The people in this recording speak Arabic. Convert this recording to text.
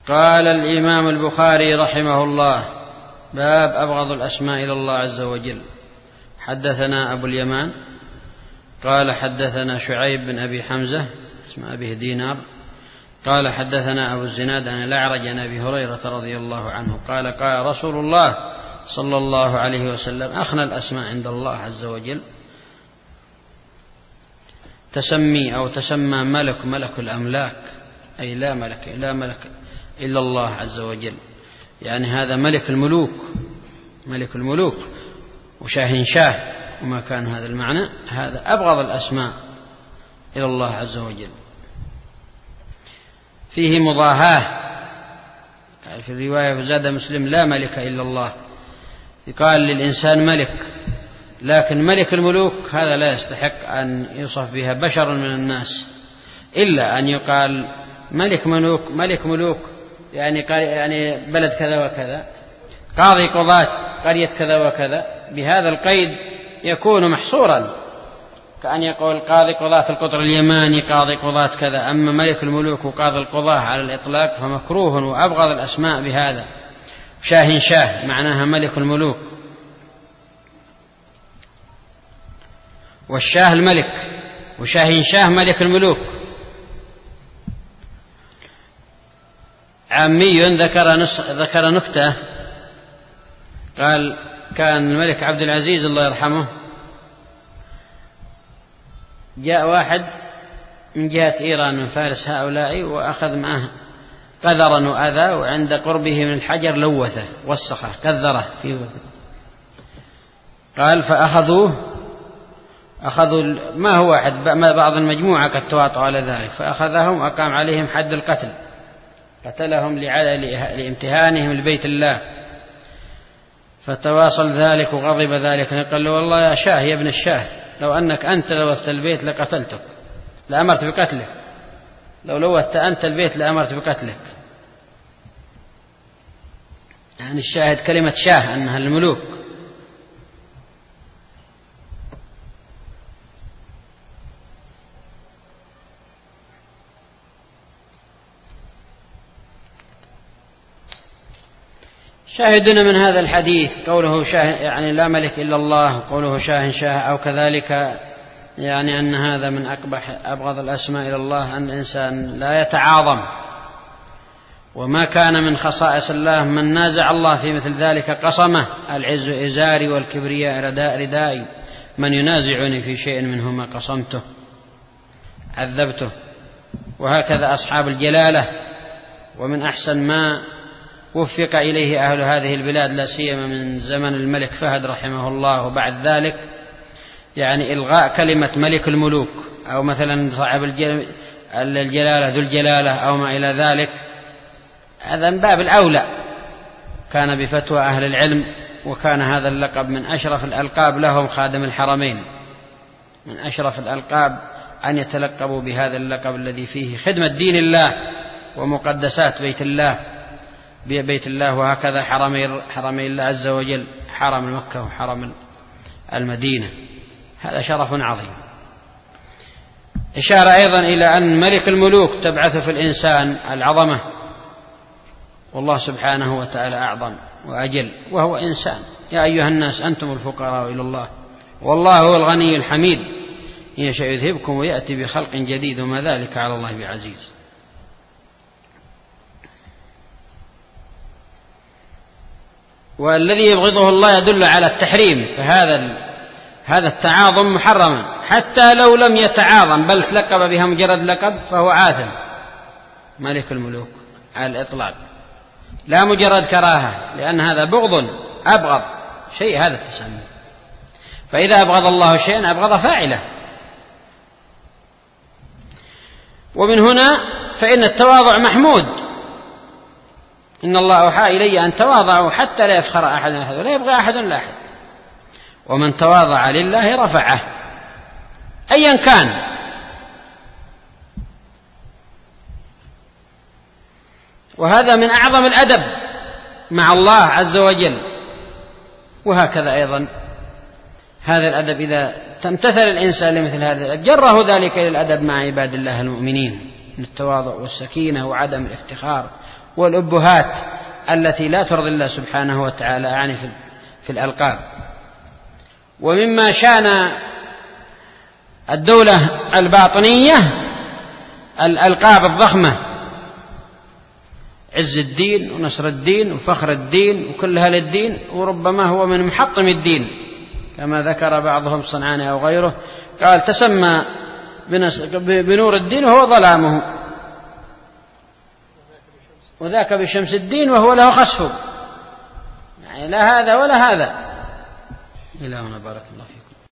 قال الإمام البخاري رحمه الله: باب أبغض الأسماء إلى الله عز وجل. حدثنا أبو اليمان قال حدثنا شعيب بن أبي حمزة اسم أبيه دينار قال حدثنا أبو الزناد عن الأعرج عن أبي هريرة رضي الله عنه قال: قال رسول الله صلى الله عليه وسلم: أخنى الأسماء عند الله عز وجل تسمي أو تسمى ملك الأملاك، أي لا ملك إلا الله عز وجل، يعني هذا ملك الملوك وشاهنشاه وما كان هذا المعنى. هذا أبغض الأسماء إلى الله عز وجل، فيه مضاهاة. في الرواية زاد مسلم: لا ملك إلا الله. يقال للإنسان ملك، لكن ملك الملوك هذا لا يستحق أن يوصف بها بشر من الناس، إلا أن يقال ملك ملوك يعني بلد كذا وكذا، قاضي قضاة قرية كذا وكذا. بهذا القيد يكون محصورا، كأن يقول قاضي قضاة القطر اليماني، قاضي قضاة كذا. أما ملك الملوك وقاضي القضاة على الإطلاق فمكروه وأبغض الأسماء بهذا. شاهنشاه معناها ملك الملوك، والشاه الملك، وشاهنشاه ملك الملوك. عامي ذكر نكتة، قال: كان الملك عبد العزيز الله يرحمه جاء واحد من جهة إيران من فارس هؤلاء، وأخذ معه قذرا وأذى، وعند قربه من الحجر لوثه وسخه كذره فيه. قال: فأخذوا ما هو واحد، بعض المجموعة قد تواطؤوا على ذلك، فأخذهم وأقام عليهم حد القتل، قتلهم لامتهانهم لبيت الله. فتواصل ذلك وغضب ذلك، قال له: والله يا شاه يا ابن الشاه، لو أنك أنت لوثت البيت لقتلتك، لأمرت بقتلك. لو لوثت أنت البيت لأمرت بقتلك. يعني الشاهد كلمة شاه أنها الملوك. شاهدنا من هذا الحديث قوله شاه يعني لا ملك إلا الله، وقوله شاهنشاه، أو كذلك يعني أن هذا من أبغض الأسماء إلى الله، أن الإنسان لا يتعاظم. وما كان من خصائص الله من نازع الله في مثل ذلك قصمه: العز إزاري والكبرياء ردائي، من ينازعني في شيء منهما قصمته عذبته. وهكذا أصحاب الجلالة. ومن أحسن ما وفق إليه أهل هذه البلاد، لا سيما من زمن الملك فهد رحمه الله وبعد ذلك، يعني إلغاء كلمة ملك الملوك، أو مثلا صاحب الجلالة ذو الجلالة أو ما إلى ذلك. هذا من باب الأولى، كان بفتوى أهل العلم، وكان هذا اللقب من أشرف الألقاب لهم خادم الحرمين، من أشرف الألقاب أن يتلقبوا بهذا اللقب الذي فيه خدمة دين الله ومقدسات بيت الله، وهكذا حرمي الله عز وجل، حرم مكة وحرم المدينة. هذا شرف عظيم. إشارة أيضا إلى أن ملك الملوك تبعث في الإنسان العظمة، والله سبحانه وتعالى أعظم وأجل وهو إنسان. يا أيها الناس أنتم الفقراء إلى الله والله هو الغني الحميد، إن يشاء يذهبكم ويأتي بخلق جديد وما ذلك على الله بعزيز. والذي يبغضه الله يدل على التحريم، فهذا التعاظم محرما، حتى لو لم يتعاظم بل تلقب بها مجرد لقب فهو آثم. ملك الملوك على الإطلاق، لا مجرد كراهة، لأن هذا أبغض شيء هذا التسمي. فإذا أبغض الله شيئا أبغض فاعله. ومن هنا فإن التواضع محمود. إن الله أوحى إلي أن تواضعوا حتى لا يفخر أحد ولا يبغى أحد لأحد، ومن تواضع لله رفعه أيا كان. وهذا من أعظم الأدب مع الله عز وجل. وهكذا أيضا هذا الأدب إذا تمتثل الإنسان لمثل هذا الأدب جره ذلك إلى الأدب مع عباد الله المؤمنين، من التواضع والسكينة وعدم الافتخار والأبهات التي لا ترضي الله سبحانه وتعالى، يعني في الألقاب. ومما شان الدولة الباطنية الألقاب الضخمة، عز الدين ونصر الدين وفخر الدين وكل هذا الدين، وربما هو من محطم الدين كما ذكر بعضهم الصنعاني أو غيره، قال تسمى بنور الدين وهو ظلامه، وذاك بشمس الدين وهو له خسف، يعني لا هذا ولا هذا. إلى هنا بارك الله فيك.